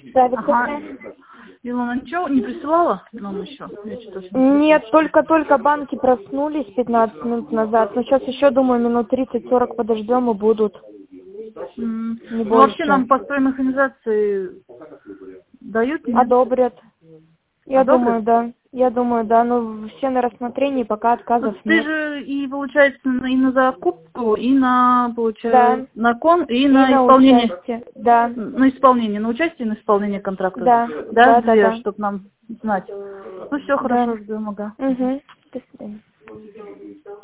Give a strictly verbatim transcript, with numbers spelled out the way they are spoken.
Да, Ага. Виктория. Илона ничего не присылала нам еще? Я что-то очень- Нет, только-только банки проснулись пятнадцать минут назад. Но сейчас еще, думаю, минут тридцать-сорок подождем и будут. М. Не Ну, вообще больше. нам по строй механизации дают? Нет? Одобрят. Я Одобрят? думаю, да. Я думаю, да. Но все на рассмотрении, пока отказов Вот ты нет. же и, получается, на- и на закупку, и на, получается, Да. на кон, и, И на на исполнение. участие. Да. На исполнение, на участие и на исполнение контракта. Да. Да, Да, да, две, да. чтобы нам знать. Ну все, Да. хорошо, ждем, ага. Угу. До свидания.